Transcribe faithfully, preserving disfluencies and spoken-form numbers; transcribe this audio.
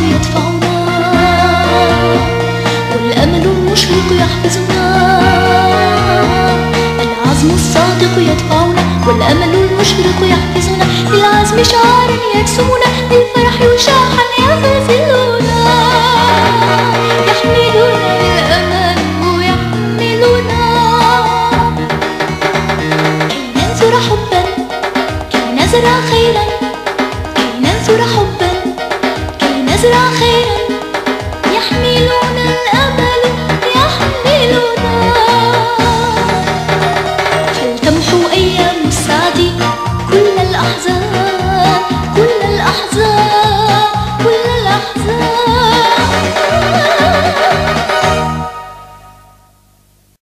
يدفعنا، والأمل المشرق يحفظنا. العزم الصادق يدفعنا، والأمل المشرق يحفظنا. للعزم شعار يرسمنا، للفرح وشاحا يغزلنا. يحملنا الأمل يحملنا، كي ننثر حبا، كي نزرع خيرا، كي ننثر حبا، كي نزرع خيرا.